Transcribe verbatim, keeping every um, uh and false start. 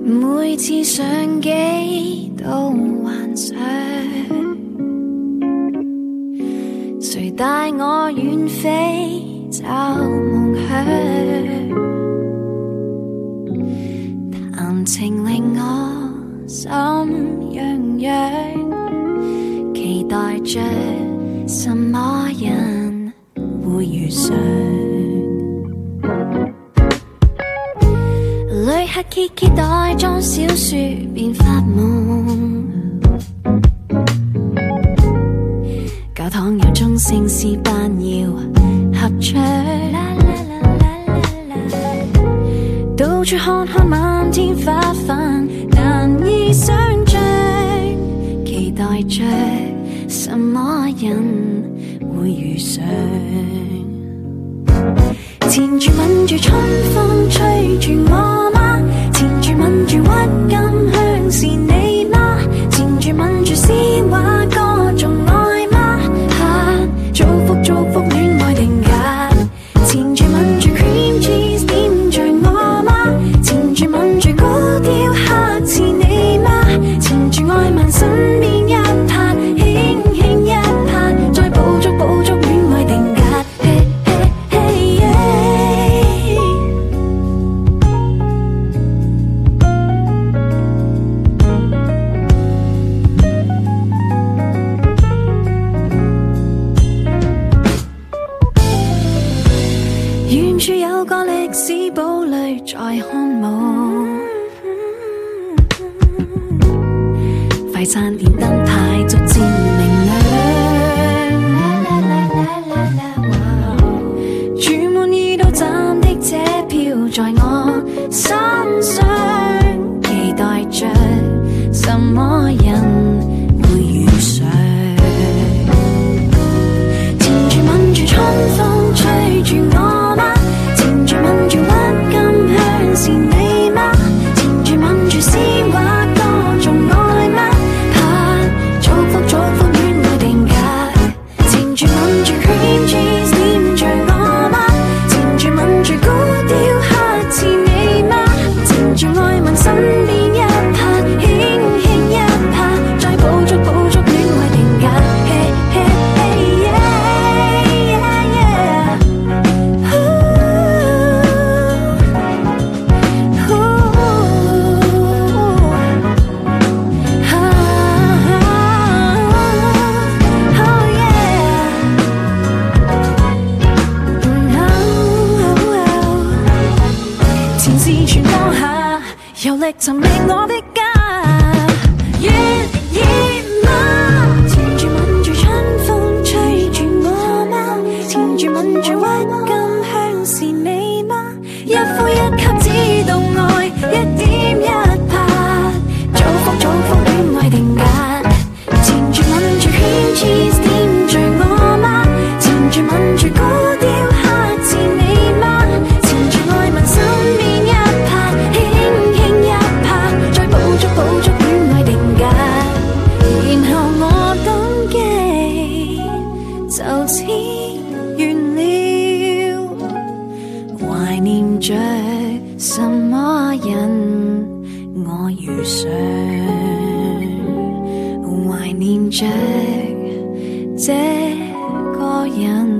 每次上機都幻想，誰帶我遠飛找夢想，談情令我心癢癢，期待着什麼人會遇上。旅客揭揭袋裝小說便發夢，教堂有鐘聲詩班要合唱，到處看看滿天花瓣難以想像，期待着什麼人會遇上。纏住吻住春風吹住我嗎？纏住吻住鬱金香是你嗎？纏住吻住詩畫歌頌愛嗎？啊，祝福祝福戀愛定格。纏住吻住 cream cheese 點綴我嗎？纏住吻住高調黑似你嗎？纏住愛問身邊一拍，輕輕一拍，再捕捉捕捉戀愛定格。遠處有個歷史堡壘在看舞，快餐店燈牌逐漸明亮，注滿二度站的這票在我身上，期待着什麼人會遇上。纏住吻住春風吹住我嗎？纏住吻住鬱金香是你嗎？纏住吻住詩畫歌頌愛嗎？怕祝福祝福戀愛定格。纏住吻住 cream cheese 點綴我嗎？纏住吻住高調黑似你嗎？纏住愛問身邊一拍，輕輕一拍，再捕捉捕捉戀愛定格。Hey, hey, hey, yeah, yeah, yeah. Ooh, ooh, ah, oh yeah.前事全放下，遊歷尋覓我的家。願意嗎？纏住吻住春風吹住我嗎？纏住吻住鬱金香是你嗎？一呼一吸只懂愛，一點一拍，祝福祝福戀愛定格。纏住吻住 cream cheese 點綴我嗎？纏住吻住高調黑似你嗎？纏住愛問身邊一拍，輕輕一拍，再捕捉捕捉戀愛定格。然後我感激就此完了，懷念着什麼人我遇上，懷念着這個人。